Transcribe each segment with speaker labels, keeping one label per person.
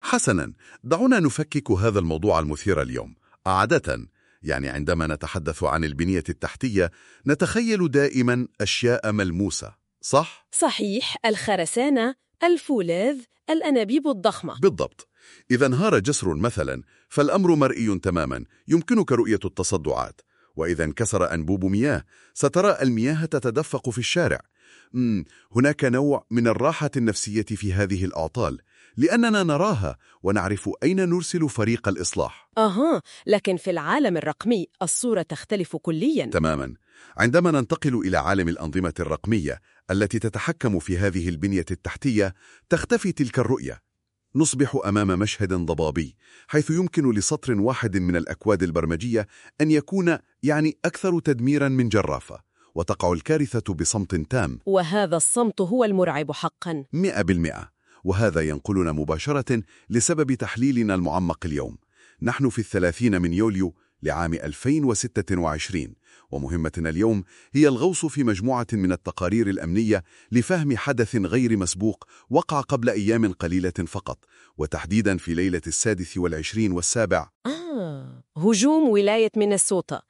Speaker 1: حسناً، دعونا نفكك هذا الموضوع المثير اليوم. عادة، عندما نتحدث عن البنية التحتية نتخيل دائماً أشياء ملموسة، صح؟
Speaker 2: صحيح، الخرسانة، الفولاذ، الأنابيب الضخمة.
Speaker 1: بالضبط. إذا انهار جسر مثلاً فالأمر مرئي تماماً، يمكنك رؤية التصدعات. وإذا انكسر أنبوب مياه سترى المياه تتدفق في الشارع. هناك نوع من الراحة النفسية في هذه الأعطال، لأننا نراها ونعرف أين نرسل فريق الإصلاح.
Speaker 2: لكن في العالم الرقمي الصورة تختلف كلياً.
Speaker 1: تماماً. عندما ننتقل إلى عالم الأنظمة الرقمية التي تتحكم في هذه البنية التحتية، تختفي تلك الرؤية. نصبح أمام مشهد ضبابي، حيث يمكن لسطر واحد من الأكواد البرمجية أن يكون أكثر تدميراً من جرافة، وتقع الكارثة بصمت تام.
Speaker 2: وهذا الصمت هو المرعب حقاً.
Speaker 1: 100%. وهذا ينقلنا مباشرة لسبب تحليلنا المعمق اليوم. نحن في 30 من يوليو لعام 2026، ومهمتنا اليوم هي الغوص في مجموعة من التقارير الأمنية لفهم حدث غير مسبوق وقع قبل أيام قليلة فقط، وتحديداً في ليلة 26 والسابع.
Speaker 2: هجوم ولاية مينيسوتا،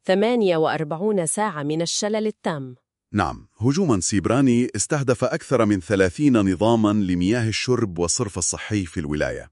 Speaker 2: 48 ساعة من الشلل التام.
Speaker 1: نعم، هجوماً سيبراني استهدف أكثر من 30 نظاماً لمياه الشرب والصرف الصحي في الولاية.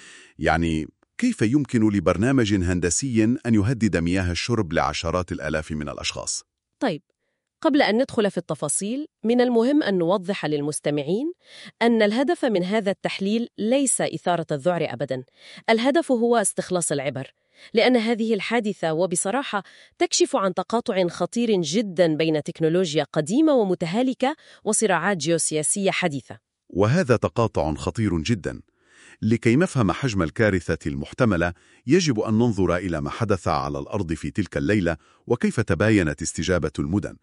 Speaker 1: كيف يمكن لبرنامج هندسي أن يهدد مياه الشرب لعشرات الآلاف من الأشخاص؟
Speaker 2: طيب، قبل أن ندخل في التفاصيل، من المهم أن نوضح للمستمعين أن الهدف من هذا التحليل ليس إثارة الذعر أبداً. الهدف هو استخلاص العبر، لأن هذه الحادثة وبصراحة تكشف عن تقاطع خطير جداً بين تكنولوجيا قديمة ومتهالكة وصراعات جيوسياسية حديثة.
Speaker 1: وهذا تقاطع خطير جداً. لكي نفهم حجم الكارثة المحتملة، يجب أن ننظر إلى ما حدث على الأرض في تلك الليلة وكيف تباينت استجابة المدن.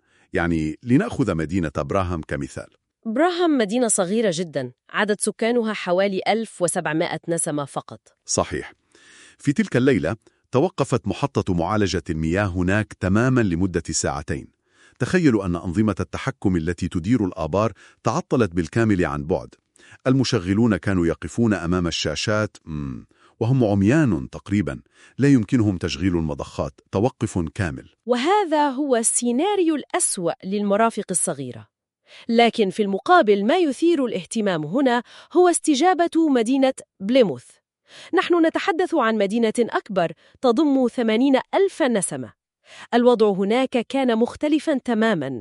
Speaker 1: لنأخذ مدينة براهام كمثال.
Speaker 2: براهام مدينة صغيرة جداً، عدد سكانها حوالي 1700 نسمة فقط.
Speaker 1: صحيح. في تلك الليلة توقفت محطة معالجة المياه هناك تماماً لمدة ساعتين. تخيلوا أن أنظمة التحكم التي تدير الآبار تعطلت بالكامل عن بعد. المشغلون كانوا يقفون أمام الشاشات وهم عميان تقريباً، لا يمكنهم تشغيل المضخات، توقف كامل.
Speaker 2: وهذا هو السيناريو الأسوأ للمرافق الصغيرة. لكن في المقابل ما يثير الاهتمام هنا هو استجابة مدينة بليموث. نحن نتحدث عن مدينة أكبر تضم 80,000 نسمة. الوضع هناك كان مختلفاً تماماً.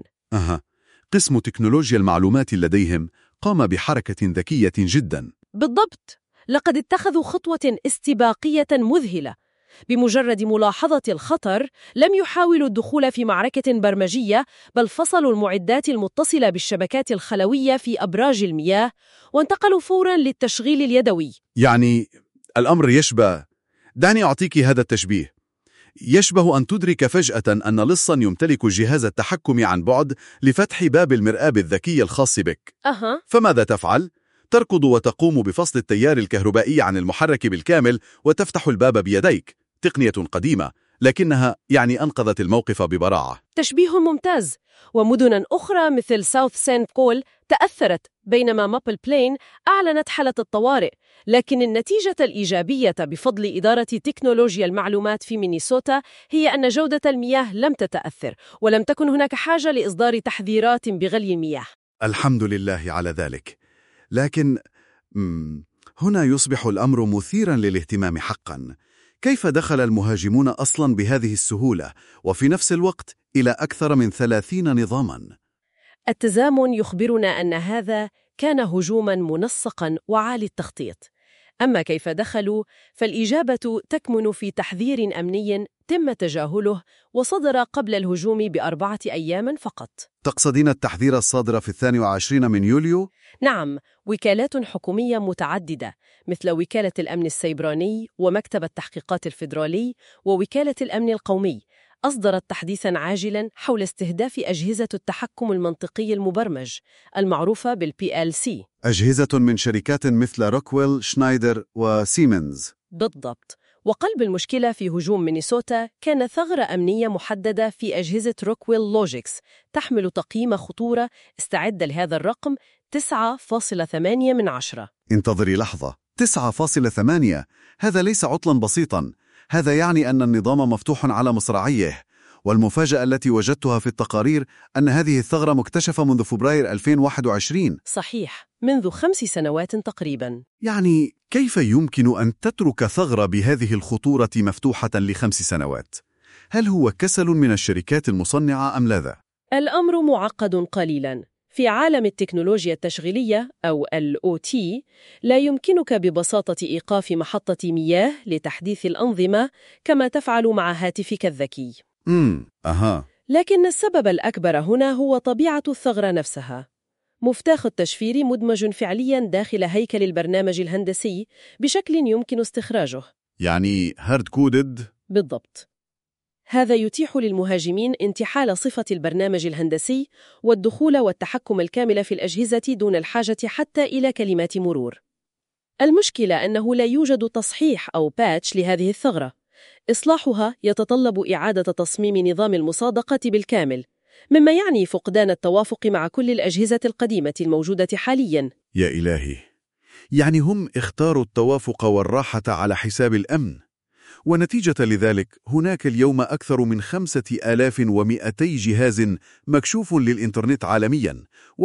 Speaker 1: قسم تكنولوجيا المعلومات لديهم قام بحركة ذكية جداً.
Speaker 2: بالضبط، لقد اتخذوا خطوة استباقية مذهلة. بمجرد ملاحظة الخطر لم يحاولوا الدخول في معركة برمجية، بل فصلوا المعدات المتصلة بالشبكات الخلوية في أبراج المياه وانتقلوا فوراً للتشغيل اليدوي.
Speaker 1: الأمر يشبه، دعني أعطيك هذا التشبيه، يشبه أن تدرك فجأة أن لصاً يمتلك جهاز التحكم عن بعد لفتح باب المرآب الذكي الخاص بك. فماذا تفعل؟ تركض وتقوم بفصل التيار الكهربائي عن المحرك بالكامل وتفتح الباب بيديك. تقنية قديمة، لكنها أنقذت الموقف ببراعة.
Speaker 2: تشبيه ممتاز. ومدن أخرى مثل ساوث سانت بول تأثرت، بينما مابل بلين أعلنت حالة الطوارئ. لكن النتيجة الإيجابية بفضل إدارة تكنولوجيا المعلومات في مينيسوتا هي أن جودة المياه لم تتأثر، ولم تكن هناك حاجة لإصدار تحذيرات بغلي المياه.
Speaker 1: الحمد لله على ذلك. لكن هنا يصبح الأمر مثيراً للاهتمام حقاً. كيف دخل المهاجمون أصلاً بهذه السهولة وفي نفس الوقت إلى أكثر من 30 نظاماً؟
Speaker 2: التزامن يخبرنا أن هذا كان هجوماً منسقاً وعالي التخطيط. أما كيف دخلوا، فالإجابة تكمن في تحذير أمني تم تجاهله وصدر قبل الهجوم ب4 أيام فقط.
Speaker 1: تقصدين التحذير الصادر في 22 من يوليو؟
Speaker 2: نعم، وكالات حكومية متعددة مثل وكالة الأمن السيبراني ومكتب التحقيقات الفيدرالي ووكالة الأمن القومي أصدرت تحديثاً عاجلاً حول استهداف أجهزة التحكم المنطقي المبرمج المعروفة بالPLC.
Speaker 1: أجهزة من شركات مثل روكويل، شنايدر وسيمنز.
Speaker 2: بالضبط. وقلب المشكلة في هجوم مينيسوتا كان ثغرة أمنية محددة في أجهزة روكويل لوجيكس تحمل تقييم خطورة استعد لهذا الرقم 9.8 من 10.
Speaker 1: انتظري لحظة، 9.8. هذا ليس عطلا بسيطا، هذا يعني أن النظام مفتوح على مصراعيه. والمفاجأة التي وجدتها في التقارير أن هذه الثغرة مكتشفة منذ فبراير 2021.
Speaker 2: صحيح، منذ 5 سنوات تقريباً.
Speaker 1: يعني كيف يمكن أن تترك ثغرة بهذه الخطورة مفتوحة ل5 سنوات؟ هل هو كسل من الشركات المصنعة أم لا؟
Speaker 2: الأمر معقد قليلاً. في عالم التكنولوجيا التشغيلية أو الOT لا يمكنك ببساطة إيقاف محطة مياه لتحديث الأنظمة كما تفعل مع هاتفك الذكي. لكن السبب الأكبر هنا هو طبيعة الثغرة نفسها. مفتاح التشفير مدمج فعلياً داخل هيكل البرنامج الهندسي بشكل يمكن استخراجه.
Speaker 1: يعني هارد كودد؟
Speaker 2: بالضبط. هذا يتيح للمهاجمين انتحال صفة البرنامج الهندسي والدخول والتحكم الكامل في الأجهزة دون الحاجة حتى إلى كلمات مرور. المشكلة أنه لا يوجد تصحيح أو باتش لهذه الثغرة. إصلاحها يتطلب إعادة تصميم نظام المصادقة بالكامل، مما يعني فقدان التوافق مع كل الأجهزة القديمة الموجودة حالياً.
Speaker 1: يا إلهي، يعني هم اختاروا التوافق والراحة على حساب الأمن، ونتيجة لذلك هناك اليوم أكثر من 5200 جهاز مكشوف للإنترنت عالمياً،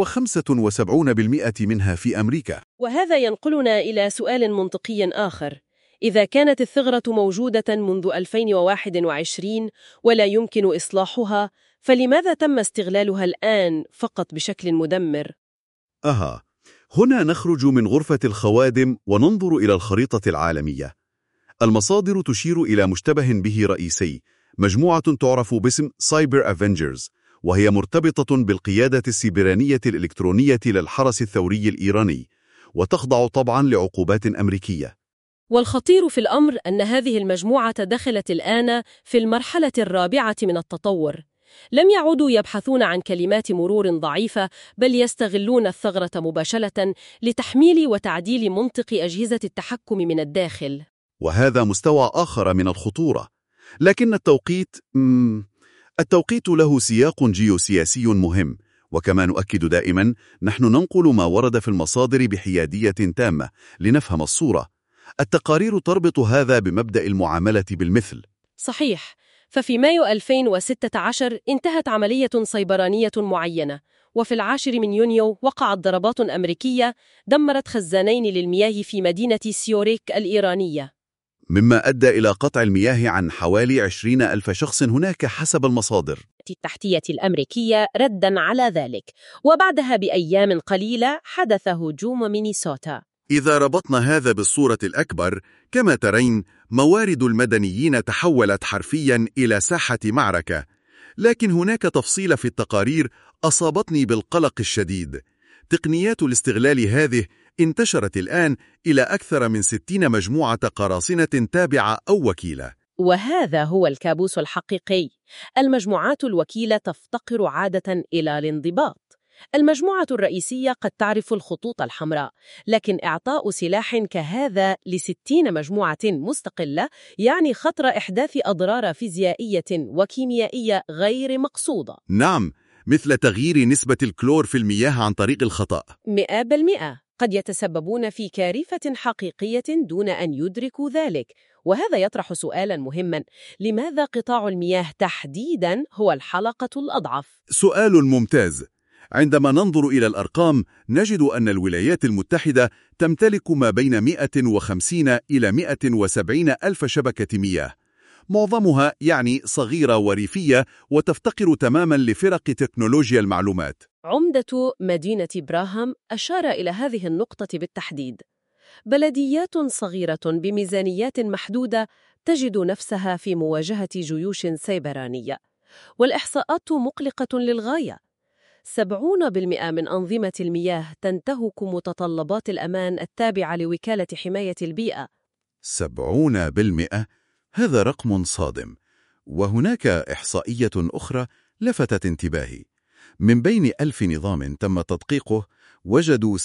Speaker 1: و75% منها في أمريكا.
Speaker 2: وهذا ينقلنا إلى سؤال منطقي آخر. إذا كانت الثغرة موجودة منذ 2021 ولا يمكن إصلاحها، فلماذا تم استغلالها الآن فقط بشكل مدمر؟
Speaker 1: هنا نخرج من غرفة الخوادم وننظر إلى الخريطة العالمية. المصادر تشير إلى مشتبه به رئيسي، مجموعة تعرف باسم سايبر أفنجرز، وهي مرتبطة بالقيادة السيبرانية الإلكترونية للحرس الثوري الإيراني، وتخضع طبعاً لعقوبات أمريكية.
Speaker 2: والخطير في الأمر أن هذه المجموعة دخلت الآن في المرحلة الرابعة من التطور. لم يعودوا يبحثون عن كلمات مرور ضعيفة، بل يستغلون الثغرة مباشرة لتحميل وتعديل منطق أجهزة التحكم من الداخل.
Speaker 1: وهذا مستوى آخر من الخطورة. لكن التوقيت له سياق جيوسياسي مهم، وكما نؤكد دائما نحن ننقل ما ورد في المصادر بحيادية تامة لنفهم الصورة. التقارير تربط هذا بمبدأ المعاملة بالمثل.
Speaker 2: صحيح، ففي مايو 2016 انتهت عملية سيبرانية معينة، وفي 10 من يونيو وقعت ضربات أمريكية دمرت خزانين للمياه في مدينة سيوريك الإيرانية،
Speaker 1: مما أدى إلى قطع المياه عن حوالي 20,000 شخص هناك حسب المصادر
Speaker 2: التحتية الأمريكية رداً على ذلك. وبعدها بأيام قليلة حدث هجوم مينيسوتا.
Speaker 1: إذا ربطنا هذا بالصورة الأكبر، كما ترين موارد المدنيين تحولت حرفياً إلى ساحة معركة. لكن هناك تفصيل في التقارير أصابتني بالقلق الشديد. تقنيات الاستغلال هذه انتشرت الآن إلى أكثر من 60 مجموعة قراصنة تابعة أو وكيلة.
Speaker 2: وهذا هو الكابوس الحقيقي. المجموعات الوكيلة تفتقر عادة إلى الانضباط. المجموعة الرئيسية قد تعرف الخطوط الحمراء، لكن إعطاء سلاح كهذا ل60 مجموعة مستقلة يعني خطر إحداث أضرار فيزيائية وكيميائية غير مقصودة.
Speaker 1: نعم، مثل تغيير نسبة الكلور في المياه عن طريق الخطأ.
Speaker 2: 100%. قد يتسببون في كارثة حقيقية دون أن يدركوا ذلك. وهذا يطرح سؤالاً مهماً: لماذا قطاع المياه تحديداً هو الحلقة الأضعف؟
Speaker 1: سؤال ممتاز. عندما ننظر إلى الأرقام نجد أن الولايات المتحدة تمتلك ما بين 150 إلى 170 ألف شبكة مياه، معظمها يعني صغيرة وريفية وتفتقر تماماً لفرق تكنولوجيا المعلومات.
Speaker 2: عمدة مدينة براهام أشار إلى هذه النقطة بالتحديد. بلديات صغيرة بميزانيات محدودة تجد نفسها في مواجهة جيوش سيبرانية، والإحصاءات مقلقة للغاية. 70% من أنظمة المياه تنتهك متطلبات الأمان التابعة لوكالة حماية البيئة.
Speaker 1: 70%؟ هذا رقم صادم. وهناك إحصائية أخرى لفتت انتباهي. من بين 1000 نظام تم تدقيقه، وجدوا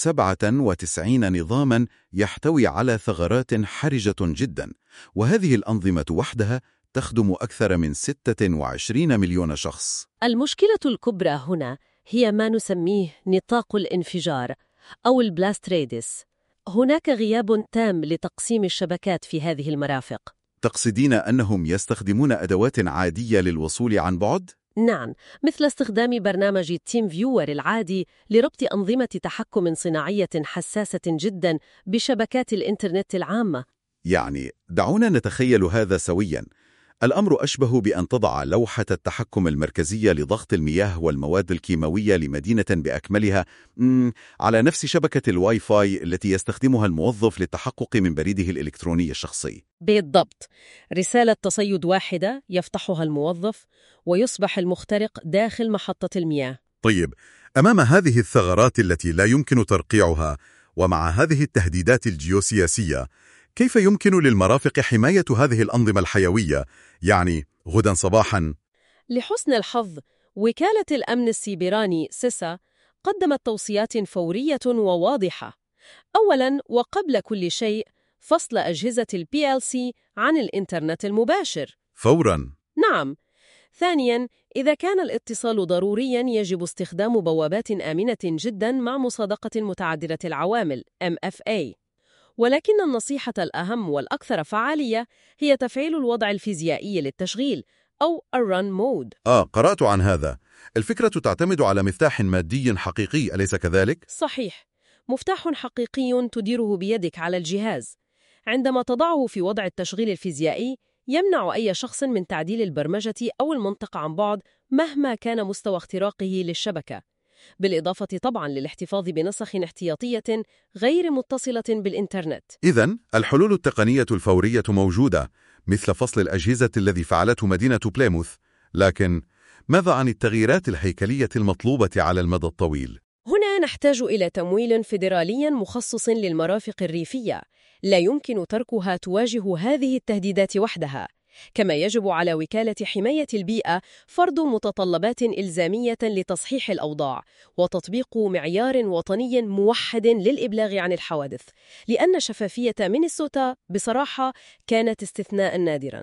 Speaker 1: 97 نظاماً يحتوي على ثغرات حرجة جداً، وهذه الأنظمة وحدها تخدم أكثر من 26 مليون شخص.
Speaker 2: المشكلة الكبرى هنا هي ما نسميه نطاق الانفجار أو البلاست راديوس. هناك غياب تام لتقسيم الشبكات في هذه المرافق.
Speaker 1: تقصدين أنهم يستخدمون أدوات عادية للوصول عن بعد؟
Speaker 2: نعم، مثل استخدام برنامج تيم فيور العادي لربط أنظمة تحكم صناعية حساسة جدا بشبكات الإنترنت العامة.
Speaker 1: يعني دعونا نتخيل هذا سوياً. الأمر أشبه بأن تضع لوحة التحكم المركزية لضغط المياه والمواد الكيماوية لمدينة بأكملها على نفس شبكة الواي فاي التي يستخدمها الموظف للتحقق من بريده الإلكتروني الشخصي.
Speaker 2: بالضبط، رسالة تصيد واحدة يفتحها الموظف ويصبح المخترق داخل محطة المياه.
Speaker 1: طيب، أمام هذه الثغرات التي لا يمكن ترقيعها ومع هذه التهديدات الجيوسياسية، كيف يمكن للمرافق حماية هذه الأنظمة الحيوية؟ يعني غدا صباحاً.
Speaker 2: لحسن الحظ، وكالة الأمن السيبراني سيسا قدمت توصيات فورية وواضحة. أولاً وقبل كل شيء، فصل أجهزة PLC عن الإنترنت المباشر
Speaker 1: فوراً.
Speaker 2: نعم. ثانياً، إذا كان الاتصال ضرورياً يجب استخدام بوابات آمنة جداً مع مصادقة متعددة العوامل MFA. ولكن النصيحة الأهم والأكثر فعالية هي تفعيل الوضع الفيزيائي للتشغيل أو الرن مود.
Speaker 1: قرأت عن هذا. الفكرة تعتمد على مفتاح مادي حقيقي، أليس كذلك؟
Speaker 2: صحيح، مفتاح حقيقي تديره بيدك على الجهاز. عندما تضعه في وضع التشغيل الفيزيائي، يمنع أي شخص من تعديل البرمجة أو المنطق عن بعد مهما كان مستوى اختراقه للشبكة، بالإضافة طبعاً للاحتفاظ بنسخ احتياطية غير متصلة بالإنترنت.
Speaker 1: إذن الحلول التقنية الفورية موجودة، مثل فصل الأجهزة الذي فعلته مدينة بليموث. لكن ماذا عن التغييرات الهيكلية المطلوبة على المدى الطويل؟
Speaker 2: هنا نحتاج إلى تمويل فيدرالي مخصص للمرافق الريفية. لا يمكن تركها تواجه هذه التهديدات وحدها. كما يجب على وكالة حماية البيئة فرض متطلبات إلزامية لتصحيح الأوضاع وتطبيق معيار وطني موحد للإبلاغ عن الحوادث، لأن شفافية مينيسوتا بصراحة كانت استثناء نادراً.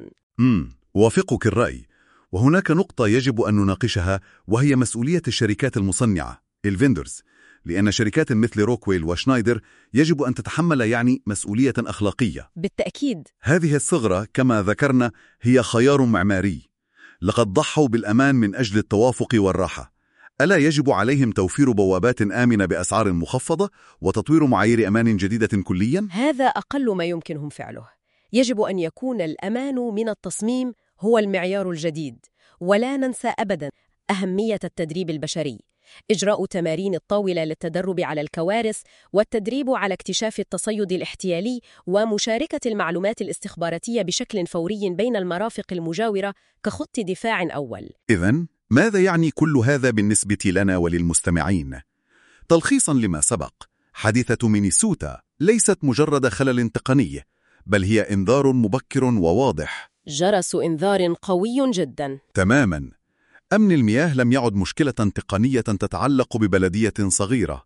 Speaker 1: وافقك الرأي. وهناك نقطة يجب أن نناقشها، وهي مسؤولية الشركات المصنعة الفيندرز، لأن شركات مثل روكويل وشنايدر يجب أن تتحمل مسؤولية أخلاقية.
Speaker 2: بالتأكيد.
Speaker 1: هذه الثغرة كما ذكرنا هي خيار معماري. لقد ضحوا بالأمان من أجل التوافق والراحة. ألا يجب عليهم توفير بوابات آمنة بأسعار مخفضة وتطوير معايير أمان جديدة كلياً؟
Speaker 2: هذا أقل ما يمكنهم فعله. يجب أن يكون الأمان من التصميم هو المعيار الجديد. ولا ننسى أبداً أهمية التدريب البشري. إجراء تمارين الطاولة للتدرب على الكوارث، والتدريب على اكتشاف التصيد الاحتيالي، ومشاركة المعلومات الاستخباراتية بشكل فوري بين المرافق المجاورة كخط دفاع أول.
Speaker 1: إذن ماذا يعني كل هذا بالنسبة لنا وللمستمعين؟ تلخيصاً لما سبق، حادثة مينيسوتا ليست مجرد خلل تقني، بل هي إنذار مبكر وواضح.
Speaker 2: جرس إنذار قوي جداً.
Speaker 1: تماماً. أمن المياه لم يعد مشكلة تقنية تتعلق ببلدية صغيرة.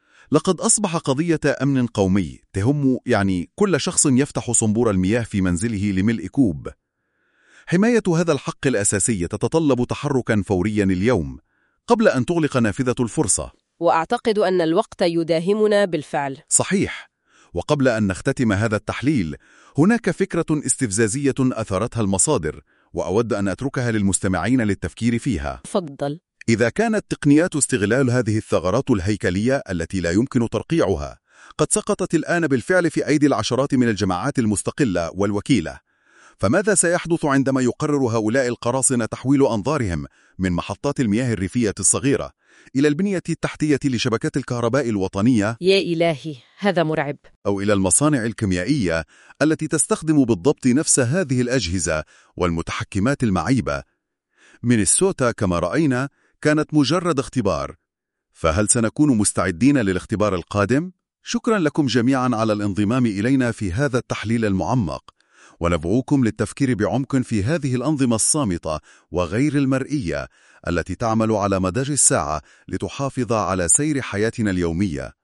Speaker 1: لقد أصبح قضية أمن قومي تهم كل شخص يفتح صنبور المياه في منزله لملء كوب. حماية هذا الحق الأساسي تتطلب تحركاً فورياً اليوم قبل أن تغلق نافذة الفرصة.
Speaker 2: وأعتقد أن الوقت يداهمنا بالفعل.
Speaker 1: صحيح. وقبل أن نختتم هذا التحليل، هناك فكرة استفزازية أثارتها المصادر، وأود أن أتركها للمستمعين للتفكير فيها.
Speaker 2: تفضل.
Speaker 1: إذا كانت تقنيات استغلال هذه الثغرات الهيكلية التي لا يمكن ترقيعها قد سقطت الآن بالفعل في أيدي العشرات من الجماعات المستقلة والوكيلة، فماذا سيحدث عندما يقرر هؤلاء القراصنة تحويل أنظارهم من محطات المياه الريفية الصغيرة إلى البنية التحتية لشبكات الكهرباء الوطنية؟
Speaker 2: يا إلهي، هذا مرعب.
Speaker 1: أو إلى المصانع الكيميائية التي تستخدم بالضبط نفس هذه الأجهزة والمتحكمات المعيبة. مينيسوتا كما رأينا كانت مجرد اختبار، فهل سنكون مستعدين للاختبار القادم؟ شكرا لكم جميعا على الانضمام إلينا في هذا التحليل المعمق، وندعوكم للتفكير بعمق في هذه الأنظمة الصامتة وغير المرئية التي تعمل على مدار الساعة لتحافظ على سير حياتنا اليومية.